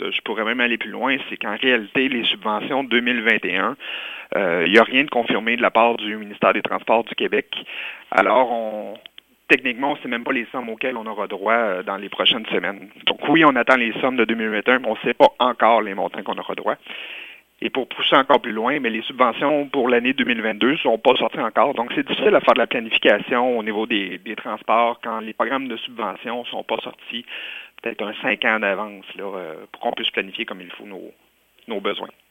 je pourrais même aller plus loin, c'est qu'en réalité, les subventions 2021, il n'y a rien de confirmé de la part du ministère des Transports du Québec. Alors, techniquement, on ne sait même pas les sommes auxquelles on aura droit dans les prochaines semaines. Donc oui, on attend les sommes de 2021, mais on ne sait pas encore les montants qu'on aura droit. Et pour pousser encore plus loin, mais les subventions pour l'année 2022 ne sont pas sorties encore. Donc, c'est difficile à faire de la planification au niveau des transports quand les programmes de subvention ne sont pas sortis peut-être 5 ans d'avance là, pour qu'on puisse planifier comme il faut nos besoins.